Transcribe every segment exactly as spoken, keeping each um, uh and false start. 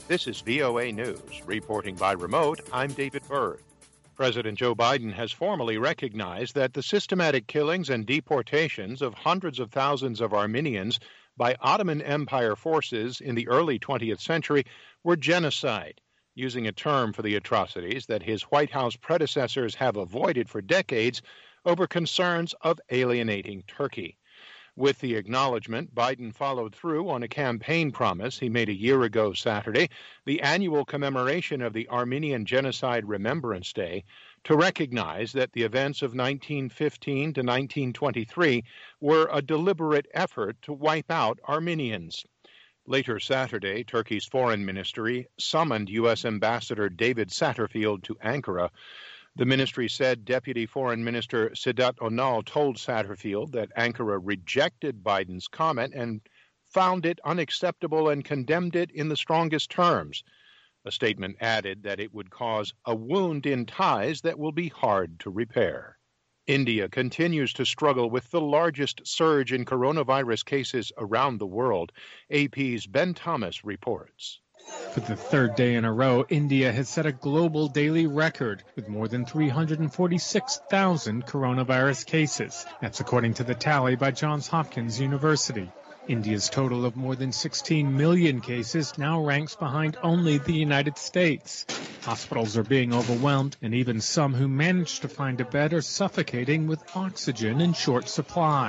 This is V O A News. Reporting by remote, I'm David Byrd. President Joe Biden has formally recognized that the systematic killings and deportations of hundreds of thousands of Armenians by Ottoman Empire forces in the early twentieth century were genocide, using a term for the atrocities that his White House predecessors have avoided for decades over concerns of alienating Turkey. With the acknowledgement, Biden followed through on a campaign promise he made a year ago Saturday, the annual commemoration of the Armenian Genocide Remembrance Day, to recognize that the events of nineteen fifteen to nineteen twenty-three were a deliberate effort to wipe out Armenians. Later Saturday, Turkey's foreign ministry summoned U S Ambassador David Satterfield to Ankara. The ministry said Deputy Foreign Minister Sedat Onal told Satterfield that Ankara rejected Biden's comment and found it unacceptable and condemned it in the strongest terms. A statement added that it would cause a wound in ties that will be hard to repair. India continues to struggle with the largest surge in coronavirus cases around the world. A P's Ben Thomas reports. For the third day in a row, India has set a global daily record with more than three hundred forty-six thousand coronavirus cases. That's according to the tally by Johns Hopkins University. India's total of more than sixteen million cases now ranks behind only the United States. Hospitals are being overwhelmed, and even some who manage to find a bed are suffocating with oxygen in short supply.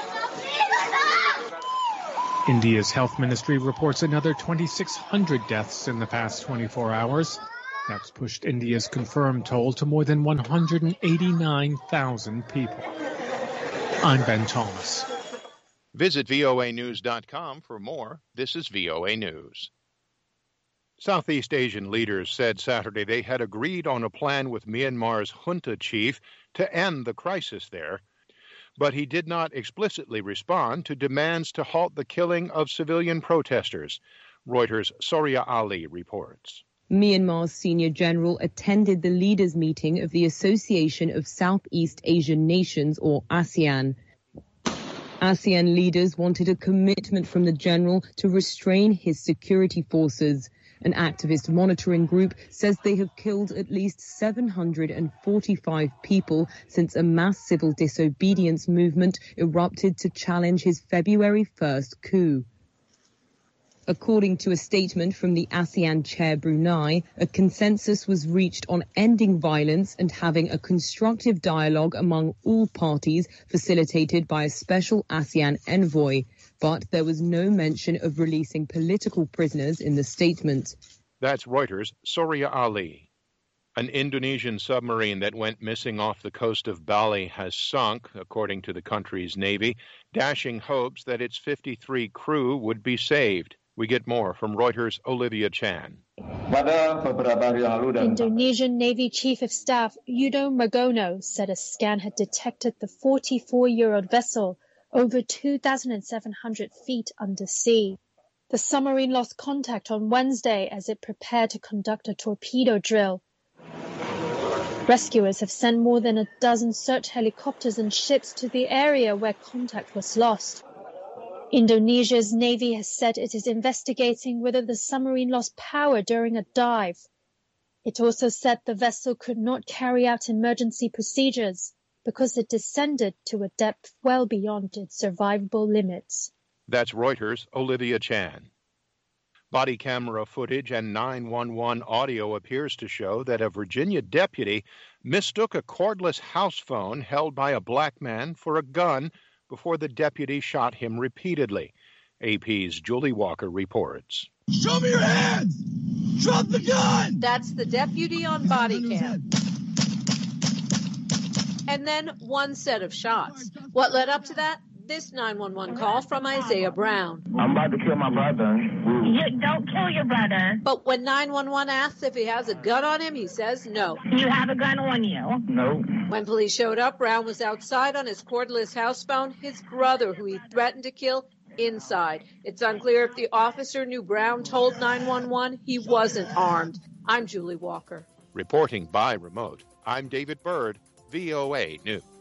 India's health ministry reports another twenty-six hundred deaths in the past twenty-four hours. That's pushed India's confirmed toll to more than one hundred eighty-nine thousand people. I'm Ben Thomas. Visit V O A news dot com for more. This is V O A News. Southeast Asian leaders said Saturday they had agreed on a plan with Myanmar's junta chief to end the crisis there, but he did not explicitly respond to demands to halt the killing of civilian protesters. Reuters' Soria Ali reports. Myanmar's senior general attended the leaders' meeting of the Association of Southeast Asian Nations, or ASEAN. ASEAN leaders wanted a commitment from the general to restrain his security forces. An activist monitoring group says they have killed at least seven hundred forty-five people since a mass civil disobedience movement erupted to challenge his February first coup. According to a statement from the ASEAN chair Brunei, a consensus was reached on ending violence and having a constructive dialogue among all parties facilitated by a special ASEAN envoy. But there was no mention of releasing political prisoners in the statement. That's Reuters' Soria Ali. An Indonesian submarine that went missing off the coast of Bali has sunk, according to the country's Navy, dashing hopes that its fifty-three crew would be saved. We get more from Reuters' Olivia Chan. Indonesian Navy Chief of Staff Yudo Margono said a scan had detected the forty-four-year-old vessel over two thousand seven hundred feet under sea. The submarine lost contact on Wednesday as it prepared to conduct a torpedo drill. Rescuers have sent more than a dozen search helicopters and ships to the area where contact was lost. Indonesia's Navy has said it is investigating whether the submarine lost power during a dive. It also said the vessel could not carry out emergency procedures because it descended to a depth well beyond its survivable limits. That's Reuters' Olivia Chan. Body camera footage and nine one one audio appears to show that a Virginia deputy mistook a cordless house phone held by a black man for a gun before the deputy shot him repeatedly. A P's Julie Walker reports. Show me your hands! Drop the gun! That's the deputy on body cam. And then one set of shots. What led up to that? This nine one one call from Isaiah Brown. I'm about to kill my brother. You don't kill your brother. But when nine one one asks if he has a gun on him, he says no. You have a gun on you? No. When police showed up, Brown was outside on his cordless house phone, his brother, who he threatened to kill, inside. It's unclear if the officer knew Brown told nine one one he wasn't armed. I'm Julie Walker. Reporting by remote, I'm David Byrd, V O A News.